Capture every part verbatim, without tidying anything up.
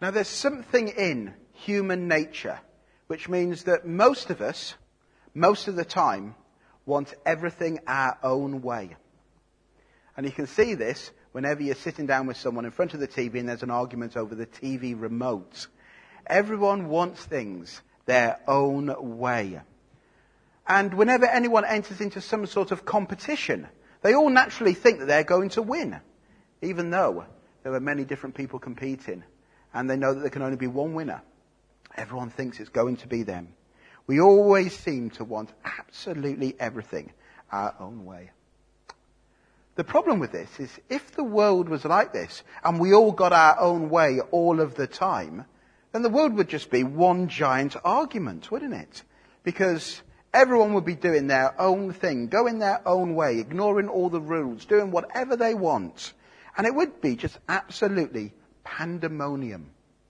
Now, there's something in human nature which means that most of us, most of the time, want everything our own way. And you can see this whenever you're sitting down with someone in front of the T V and there's an argument over the T V remote. Everyone wants things their own way. And whenever anyone enters into some sort of competition, they all naturally think that they're going to win, even though there are many different people competing, and they know that there can only be one winner. Everyone thinks it's going to be them. We always seem to want absolutely everything our own way. The problem with this is if the world was like this, and we all got our own way all of the time, then the world would just be one giant argument, wouldn't it? Because everyone would be doing their own thing, going their own way, ignoring all the rules, doing whatever they want. And it would be just absolutely pandemonium.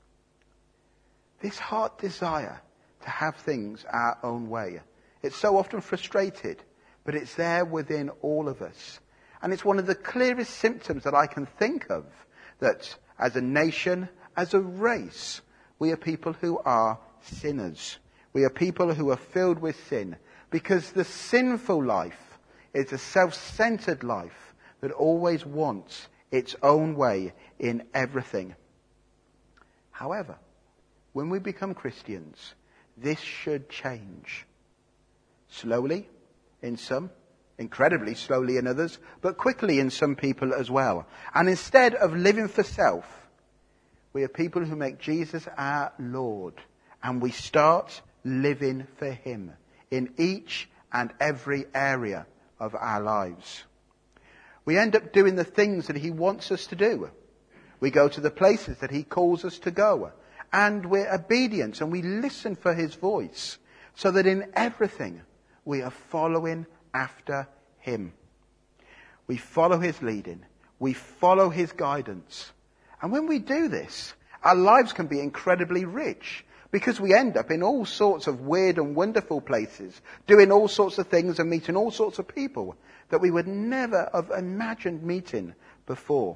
This heart desire to have things our own way, it's so often frustrated, but it's there within all of us. And it's one of the clearest symptoms that I can think of that as a nation, as a race, we are people who are sinners. We are people who are filled with sin, because the sinful life is a self-centered life that always wants its own way in everything. However, when we become Christians, this should change. Slowly in some, incredibly slowly in others, but quickly in some people as well. And instead of living for self, we are people who make Jesus our Lord, and we start living for him in each and every area of our lives. We end up doing the things that he wants us to do. We go to the places that he calls us to go, and we're obedient and we listen for his voice, so that in everything we are following after him. We follow his leading. We follow his guidance. And when we do this, our lives can be incredibly rich, because we end up in all sorts of weird and wonderful places, doing all sorts of things and meeting all sorts of people that we would never have imagined meeting before.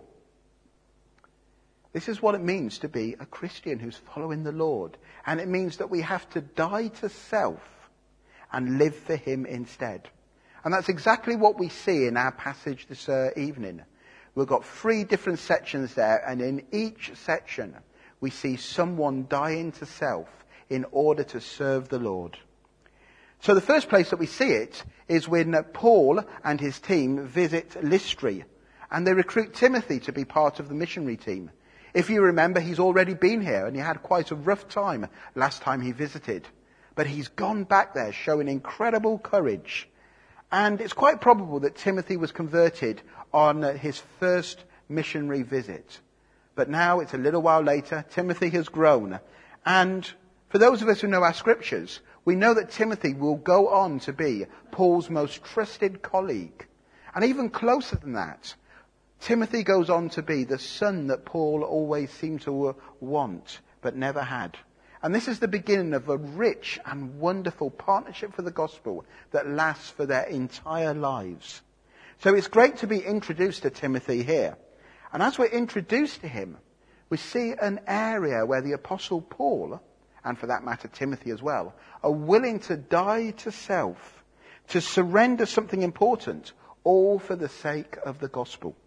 This is what it means to be a Christian who's following the Lord. And it means that we have to die to self and live for him instead. And that's exactly what we see in our passage this uh, evening. We've got three different sections there, and in each section we see someone dying to self in order to serve the Lord. So the first place that we see it is when Paul and his team visit Lystra, and they recruit Timothy to be part of the missionary team. If you remember, he's already been here, and he had quite a rough time last time he visited. But he's gone back there showing incredible courage. And it's quite probable that Timothy was converted on his first missionary visit. But now it's a little while later, Timothy has grown. And for those of us who know our scriptures, we know that Timothy will go on to be Paul's most trusted colleague. And even closer than that, Timothy goes on to be the son that Paul always seemed to want, but never had. And this is the beginning of a rich and wonderful partnership for the gospel that lasts for their entire lives. So it's great to be introduced to Timothy here. And as we're introduced to him, we see an area where the Apostle Paul, and for that matter Timothy as well, are willing to die to self, to surrender something important, all for the sake of the gospel.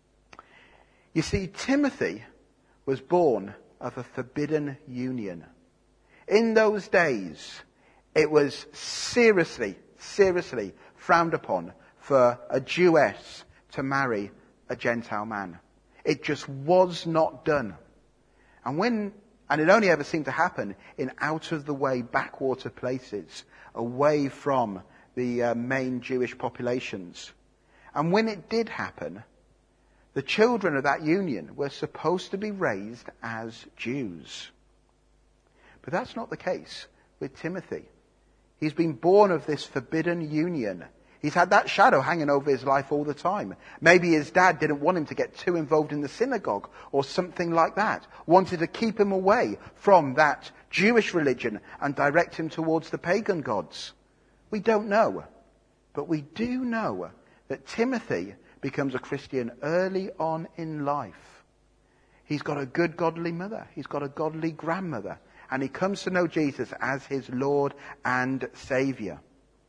You see, Timothy was born of a forbidden union. In those days, it was seriously, seriously frowned upon for a Jewess to marry a Gentile man. It just was not done. And when, and it only ever seemed to happen in out-of-the-way backwater places, away from the uh, main Jewish populations. And when it did happen, the children of that union were supposed to be raised as Jews. But that's not the case with Timothy. He's been born of this forbidden union. He's had that shadow hanging over his life all the time. Maybe his dad didn't want him to get too involved in the synagogue or something like that. Wanted to keep him away from that Jewish religion and direct him towards the pagan gods. We don't know. But we do know that Timothy becomes a Christian early on in life. He's got a good godly mother. He's got a godly grandmother. And he comes to know Jesus as his Lord and Saviour.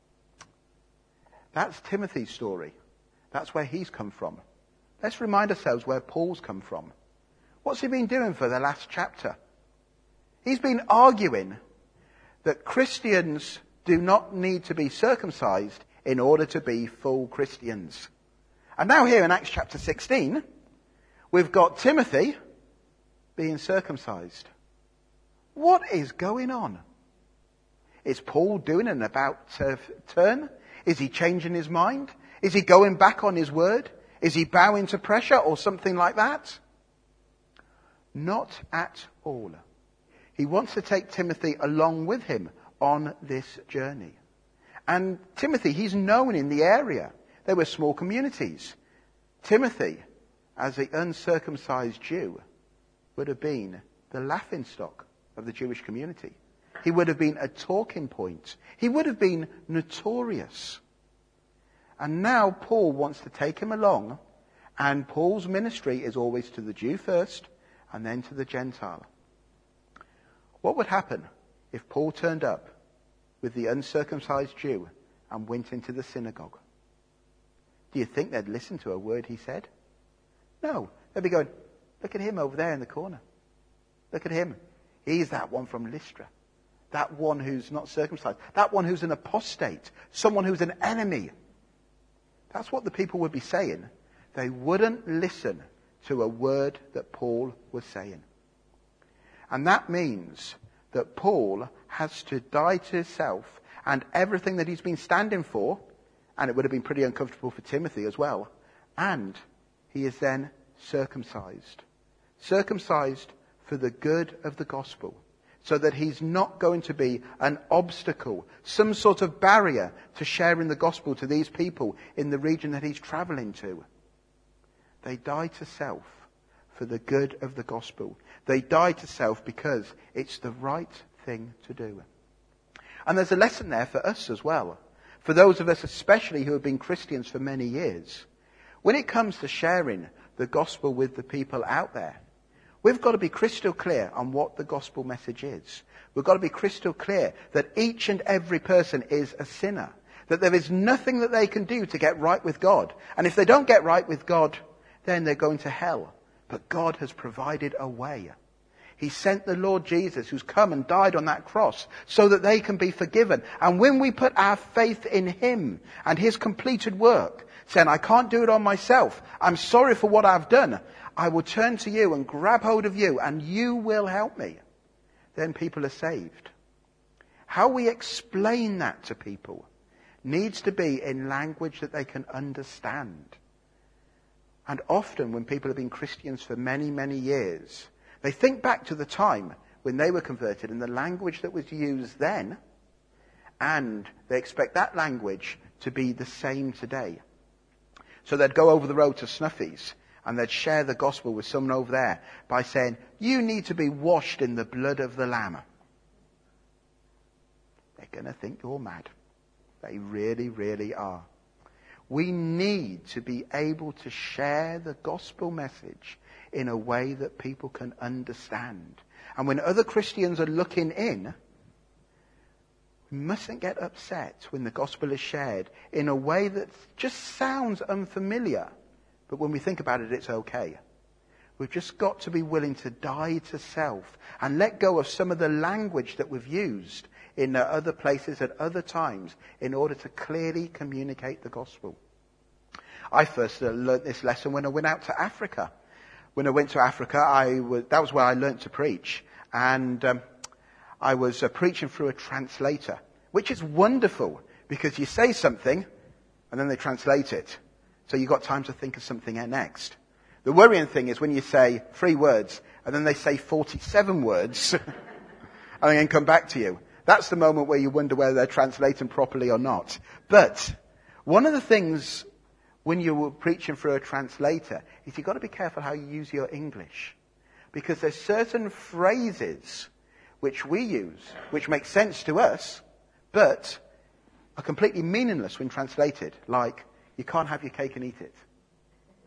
That's Timothy's story. That's where he's come from. Let's remind ourselves where Paul's come from. What's he been doing for the last chapter? He's been arguing that Christians do not need to be circumcised in order to be full Christians. And now here in Acts chapter sixteen, we've got Timothy being circumcised. What is going on? Is Paul doing an about turn? Is he changing his mind? Is he going back on his word? Is he bowing to pressure or something like that? Not at all. He wants to take Timothy along with him on this journey. And Timothy, he's known in the area. They were small communities. Timothy, as the uncircumcised Jew, would have been the laughingstock of the Jewish community. He would have been a talking point. He would have been notorious. And now Paul wants to take him along, and Paul's ministry is always to the Jew first and then to the Gentile. What would happen if Paul turned up with the uncircumcised Jew and went into the synagogue? Do you think they'd listen to a word he said? No. They'd be going, look at him over there in the corner. Look at him. He's that one from Lystra. That one who's not circumcised. That one who's an apostate. Someone who's an enemy. That's what the people would be saying. They wouldn't listen to a word that Paul was saying. And that means that Paul has to die to himself and everything that he's been standing for, and it would have been pretty uncomfortable for Timothy as well, and he is then circumcised. Circumcised for the good of the gospel, so that he's not going to be an obstacle, some sort of barrier to sharing the gospel to these people in the region that he's travelling to. They die to self for the good of the gospel. They die to self because it's the right thing to do. And there's a lesson there for us as well. For those of us especially who have been Christians for many years. When it comes to sharing the gospel with the people out there, we've got to be crystal clear on what the gospel message is. We've got to be crystal clear that each and every person is a sinner. That there is nothing that they can do to get right with God. And if they don't get right with God, then they're going to hell. But God has provided a way. He sent the Lord Jesus, who's come and died on that cross, so that they can be forgiven. And when we put our faith in him and his completed work, saying, I can't do it on myself, I'm sorry for what I've done, I will turn to you and grab hold of you, and you will help me. Then people are saved. How we explain that to people needs to be in language that they can understand. And often when people have been Christians for many, many years, they think back to the time when they were converted and the language that was used then, and they expect that language to be the same today. So they'd go over the road to Snuffy's and they'd share the gospel with someone over there by saying, you need to be washed in the blood of the Lamb. They're going to think you're mad. They really, really are. We need to be able to share the gospel message in a way that people can understand. And when other Christians are looking in, we mustn't get upset when the gospel is shared in a way that just sounds unfamiliar. But when we think about it, it's okay. We've just got to be willing to die to self and let go of some of the language that we've used in other places at other times in order to clearly communicate the gospel. I first uh, learnt this lesson when I went out to Africa. When I went to Africa, I was, that was where I learnt to preach. And um, I was uh, preaching through a translator, which is wonderful because you say something and then they translate it. So you've got time to think of something next. The worrying thing is when you say three words and then they say forty-seven words and then come back to you. That's the moment where you wonder whether they're translating properly or not. But one of the things when you're preaching through a translator is you've got to be careful how you use your English. Because there's certain phrases which we use, which make sense to us, but are completely meaningless when translated. Like, you can't have your cake and eat it.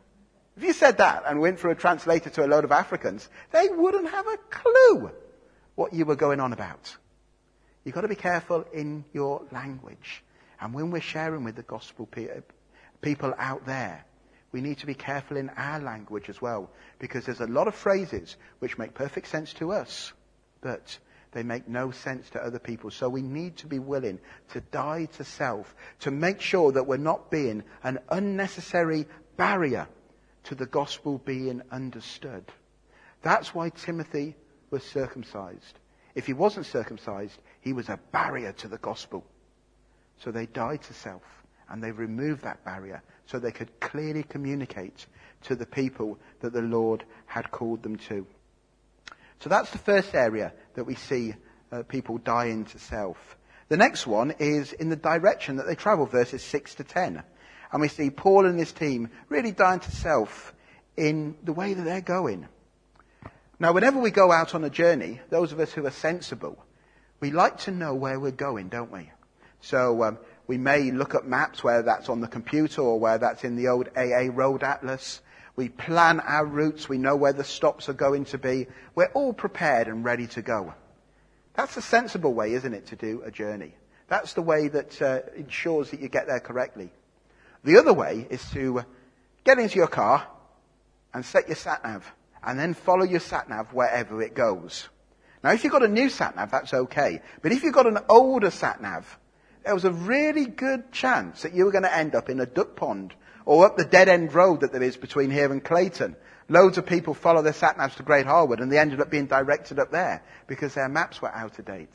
If you said that and went through a translator to a load of Africans, they wouldn't have a clue what you were going on about. You've got to be careful in your language. And when we're sharing with the gospel pe- people out there, we need to be careful in our language as well, because there's a lot of phrases which make perfect sense to us, but they make no sense to other people. So we need to be willing to die to self, to make sure that we're not being an unnecessary barrier to the gospel being understood. That's why Timothy was circumcised. If he wasn't circumcised, he was a barrier to the gospel. So they died to self, and they removed that barrier so they could clearly communicate to the people that the Lord had called them to. So that's the first area that we see uh, people dying to self. The next one is in the direction that they travel, verses six to ten. And we see Paul and his team really dying to self in the way that they're going. Now, whenever we go out on a journey, those of us who are sensible, we like to know where we're going, don't we? So um, we may look at maps, whether that's on the computer or whether that's in the old A A Road Atlas. We plan our routes. We know where the stops are going to be. We're all prepared and ready to go. That's a sensible way, isn't it, to do a journey? That's the way that uh, ensures that you get there correctly. The other way is to get into your car and set your sat-nav, and then follow your sat-nav wherever it goes. Now, if you've got a new sat-nav, that's okay. But if you've got an older sat-nav, there was a really good chance that you were going to end up in a duck pond or up the dead-end road that there is between here and Clayton. Loads of people follow their sat-navs to Great Harwood, and they ended up being directed up there because their maps were out of date.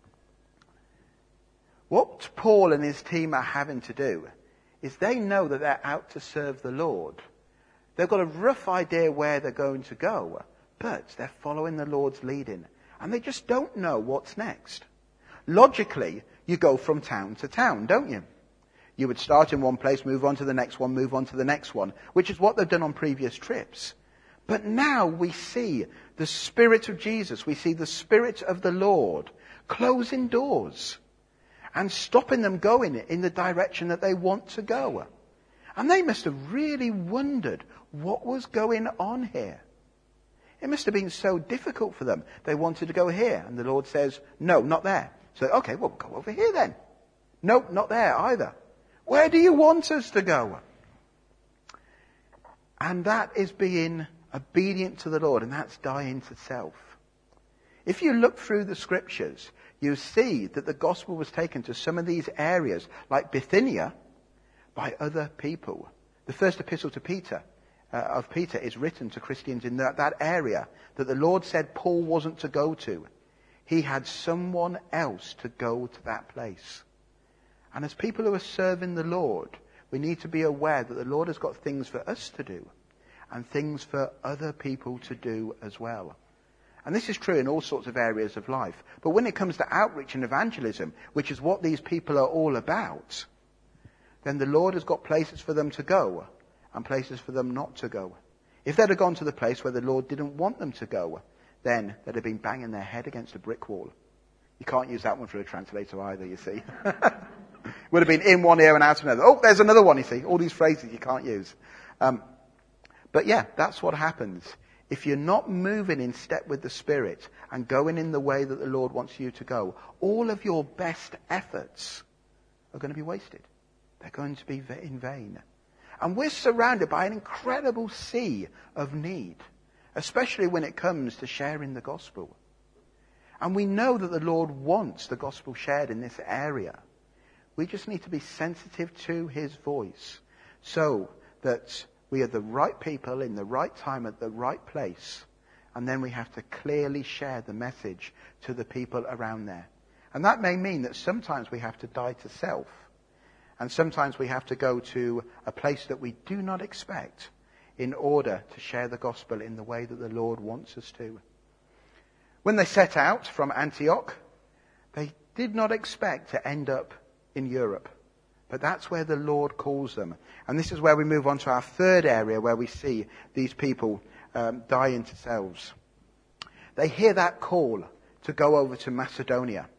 What Paul and his team are having to do is they know that they're out to serve the Lord. They've got a rough idea where they're going to go, but they're following the Lord's leading, and they just don't know what's next. Logically, you go from town to town, don't you? You would start in one place, move on to the next one, move on to the next one, which is what they've done on previous trips. But now we see the Spirit of Jesus, we see the Spirit of the Lord closing doors and stopping them going in the direction that they want to go. And they must have really wondered what was going on here. It must have been so difficult for them. They wanted to go here, and the Lord says, no, not there. So, okay, well, go over here then. Nope, not there either. Where do you want us to go? And that is being obedient to the Lord, and that's dying to self. If you look through the scriptures, you see that the gospel was taken to some of these areas, like Bithynia, by other people. The first epistle to Peter, uh, of Peter is written to Christians in that, that area that the Lord said Paul wasn't to go to. He had someone else to go to that place. And as people who are serving the Lord, we need to be aware that the Lord has got things for us to do and things for other people to do as well. And this is true in all sorts of areas of life. But when it comes to outreach and evangelism, which is what these people are all about, then the Lord has got places for them to go and places for them not to go. If they'd have gone to the place where the Lord didn't want them to go, then they'd have been banging their head against a brick wall. You can't use that one for a translator either, you see. Would have been in one ear and out of another. Oh, there's another one, you see. All these phrases you can't use. Um, but yeah, that's what happens. If you're not moving in step with the Spirit and going in the way that the Lord wants you to go, all of your best efforts are going to be wasted. They're going to be in vain. And we're surrounded by an incredible sea of need, especially when it comes to sharing the gospel. And we know that the Lord wants the gospel shared in this area. We just need to be sensitive to his voice so that we are the right people in the right time at the right place. And then we have to clearly share the message to the people around there. And that may mean that sometimes we have to die to self. And sometimes we have to go to a place that we do not expect in order to share the gospel in the way that the Lord wants us to. When they set out from Antioch, they did not expect to end up in Europe. But that's where the Lord calls them. And this is where we move on to our third area where we see these people um, dying to selves. They hear that call to go over to Macedonia.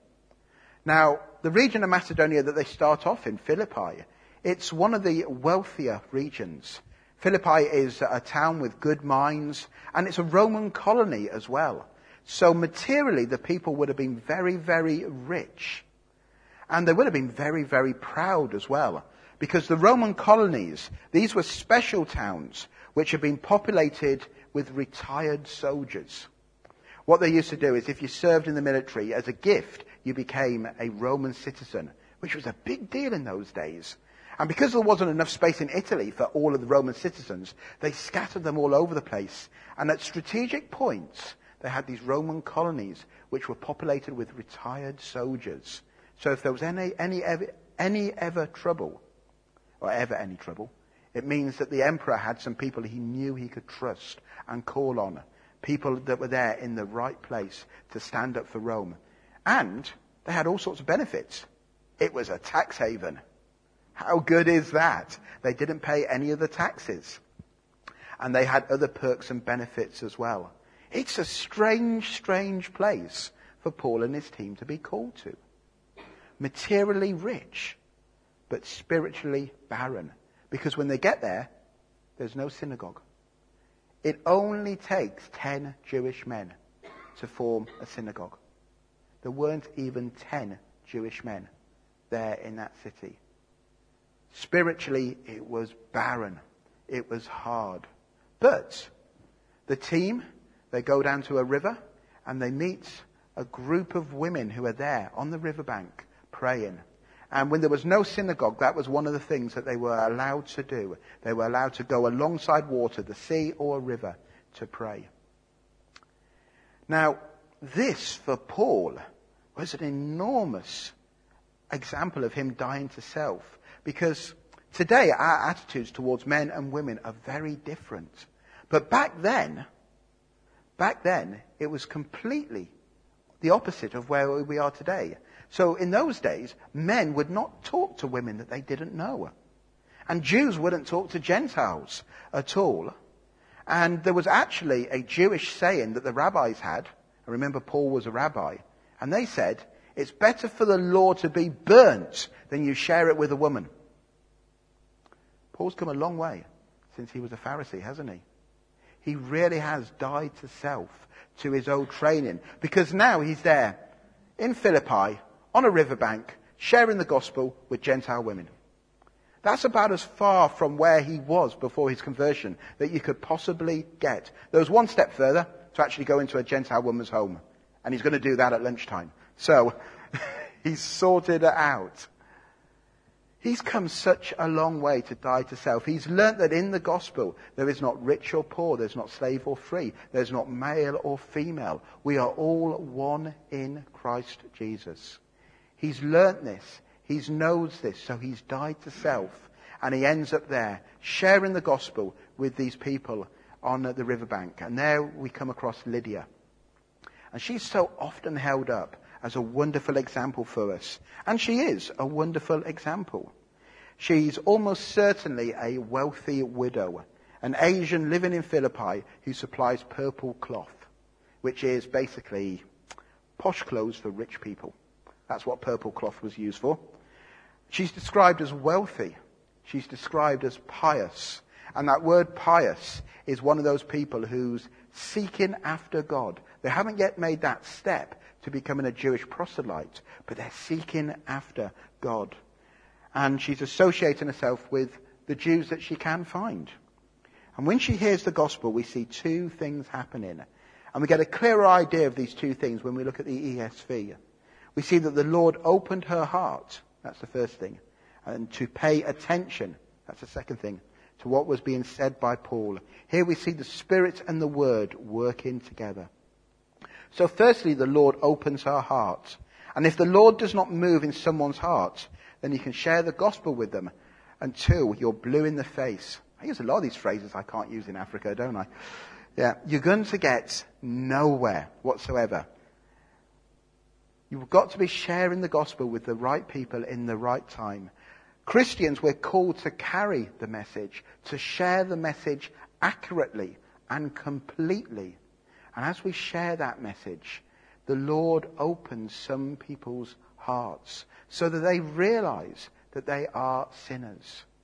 Now, the region of Macedonia that they start off in, Philippi, it's one of the wealthier regions. Philippi is a town with good mines, and it's a Roman colony as well. So materially, the people would have been very, very rich. And they would have been very, very proud as well. Because the Roman colonies, these were special towns which had been populated with retired soldiers. What they used to do is if you served in the military, as a gift, you became a Roman citizen, which was a big deal in those days. And because there wasn't enough space in Italy for all of the Roman citizens, they scattered them all over the place. And at strategic points, they had these Roman colonies which were populated with retired soldiers. So if there was any, any, ever, any ever trouble, or ever any trouble, it means that the emperor had some people he knew he could trust and call on. People that were there in the right place to stand up for Rome. And they had all sorts of benefits. It was a tax haven. How good is that? They didn't pay any of the taxes. And they had other perks and benefits as well. It's a strange, strange place for Paul and his team to be called to. Materially rich, but spiritually barren. Because when they get there, there's no synagogue. It only takes ten Jewish men to form a synagogue. There weren't even ten Jewish men there in that city. Spiritually, it was barren. It was hard. But the team, they go down to a river and they meet a group of women who are there on the riverbank praying. And when there was no synagogue, that was one of the things that they were allowed to do. They were allowed to go alongside water, the sea or a river, to pray. Now, this for Paul was an enormous example of him dying to self. Because today our attitudes towards men and women are very different. But back then, back then, it was completely the opposite of where we are today. So in those days, men would not talk to women that they didn't know. And Jews wouldn't talk to Gentiles at all. And there was actually a Jewish saying that the rabbis had. I remember Paul was a rabbi. And they said, it's better for the law to be burnt than you share it with a woman. Paul's come a long way since he was a Pharisee, hasn't he? He really has died to self, to his old training. Because now he's there in Philippi, on a riverbank, sharing the gospel with Gentile women. That's about as far from where he was before his conversion that you could possibly get. There was one step further to actually go into a Gentile woman's home. And he's going to do that at lunchtime. So, he's sorted it out. He's come such a long way to die to self. He's learnt that in the gospel, there is not rich or poor, there's not slave or free, there's not male or female. We are all one in Christ Jesus. He's learnt this. He knows this. So he's died to self. And he ends up there, sharing the gospel with these people on the riverbank. And there we come across Lydia. And she's so often held up as a wonderful example for us. And she is a wonderful example. She's almost certainly a wealthy widow, an Asian living in Philippi who supplies purple cloth, which is basically posh clothes for rich people. That's what purple cloth was used for. She's described as wealthy. She's described as pious. And that word pious is one of those people who's seeking after God. They haven't yet made that step to becoming a Jewish proselyte, but they're seeking after God. And she's associating herself with the Jews that she can find. And when she hears the gospel, we see two things happening. And we get a clearer idea of these two things when we look at the E S V. We see that the Lord opened her heart. That's the first thing. And to pay attention. That's the second thing. To what was being said by Paul. Here we see the Spirit and the Word working together. So firstly, the Lord opens her heart. And if the Lord does not move in someone's heart, then you can share the gospel with them until you're blue in the face. I use a lot of these phrases I can't use in Africa, don't I? Yeah, you're going to get nowhere whatsoever. You've got to be sharing the gospel with the right people in the right time. Christians, we're called to carry the message, to share the message accurately and completely. And as we share that message, the Lord opens some people's hearts so that they realize that they are sinners.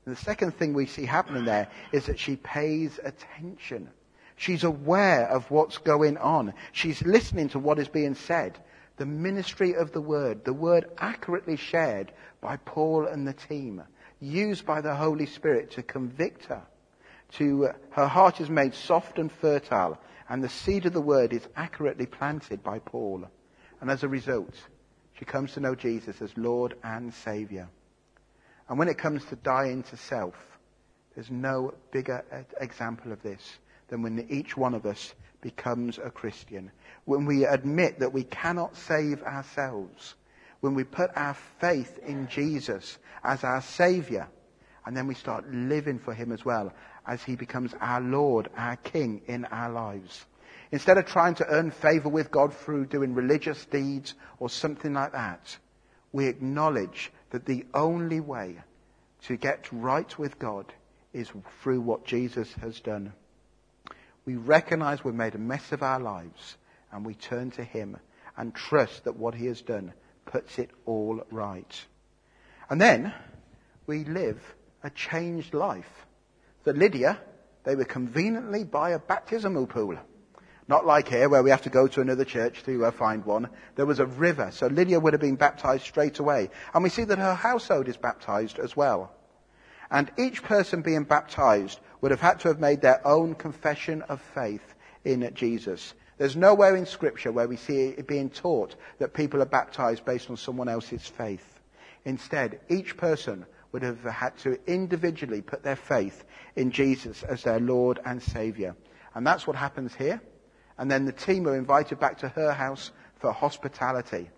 And the second thing we see happening there is that she pays attention. She's aware of what's going on. She's listening to what is being said. The ministry of the word, the word accurately shared by Paul and the team, used by the Holy Spirit to convict her. To, uh, her heart is made soft and fertile, and the seed of the word is accurately planted by Paul. And as a result, she comes to know Jesus as Lord and Saviour. And when it comes to dying to self, there's no bigger example of this than when each one of us becomes a Christian. When we admit that we cannot save ourselves. When we put our faith in Jesus as our Saviour. And then we start living for him as well, as he becomes our Lord, our King in our lives. Instead of trying to earn favour with God through doing religious deeds or something like that, we acknowledge that the only way to get right with God is through what Jesus has done. We recognise we've made a mess of our lives, and we turn to him and trust that what he has done puts it all right. And then we live a changed life. For Lydia, they were conveniently by a baptismal pool. Not like here, where we have to go to another church to uh, find one. There was a river, so Lydia would have been baptized straight away. And we see that her household is baptized as well. And each person being baptized would have had to have made their own confession of faith in Jesus. There's nowhere in Scripture where we see it being taught that people are baptized based on someone else's faith. Instead, each person would have had to individually put their faith in Jesus as their Lord and Saviour. And that's what happens here. And then the team are invited back to her house for hospitality.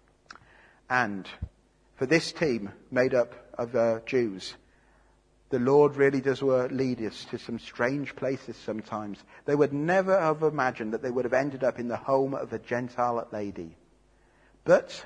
And for this team, made up of uh, Jews, the Lord really does lead us to some strange places sometimes. They would never have imagined that they would have ended up in the home of a Gentile lady. But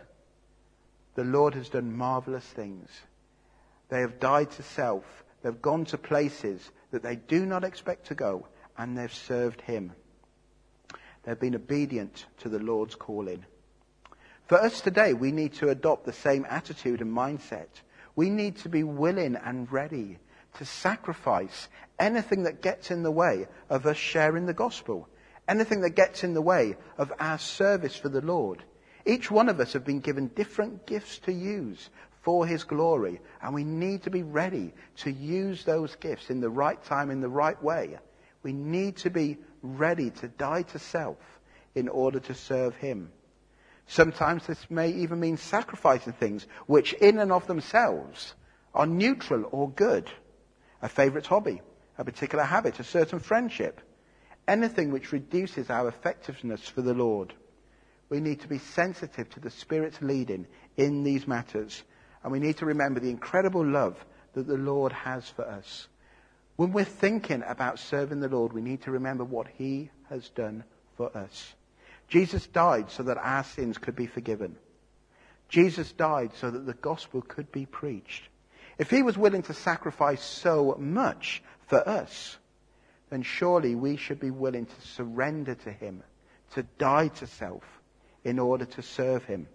the Lord has done marvellous things. They have died to self. They've gone to places that they do not expect to go, and they've served him. They've been obedient to the Lord's calling. For us today, we need to adopt the same attitude and mindset. We need to be willing and ready to sacrifice anything that gets in the way of us sharing the gospel, anything that gets in the way of our service for the Lord. Each one of us have been given different gifts to use for his glory, and we need to be ready to use those gifts in the right time, in the right way. We need to be ready to die to self in order to serve him. Sometimes this may even mean sacrificing things which in and of themselves are neutral or good. A favourite hobby, a particular habit, a certain friendship. Anything which reduces our effectiveness for the Lord. We need to be sensitive to the Spirit's leading in these matters. And we need to remember the incredible love that the Lord has for us. When we're thinking about serving the Lord, we need to remember what he has done for us. Jesus died so that our sins could be forgiven. Jesus died so that the gospel could be preached. If he was willing to sacrifice so much for us, then surely we should be willing to surrender to him, to die to self in order to serve him.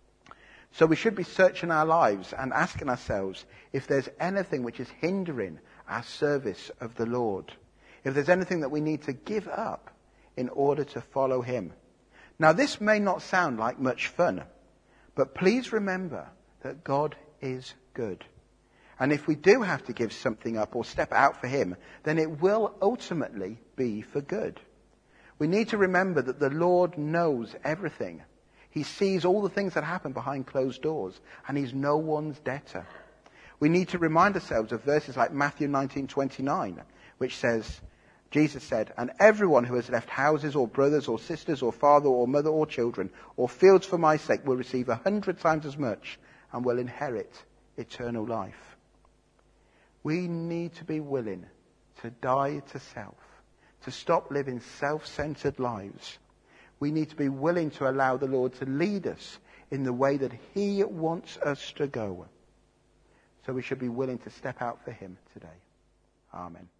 So we should be searching our lives and asking ourselves if there's anything which is hindering our service of the Lord. If there's anything that we need to give up in order to follow him. Now this may not sound like much fun, but please remember that God is good. And if we do have to give something up or step out for him, then it will ultimately be for good. We need to remember that the Lord knows everything. He sees all the things that happen behind closed doors, and he's no one's debtor. We need to remind ourselves of verses like Matthew nineteen twenty-nine, which says, Jesus said, and everyone who has left houses or brothers or sisters or father or mother or children or fields for my sake will receive a hundred times as much and will inherit eternal life. We need to be willing to die to self, to stop living self-centered lives. We need to be willing to allow the Lord to lead us in the way that he wants us to go. So we should be willing to step out for him today. Amen.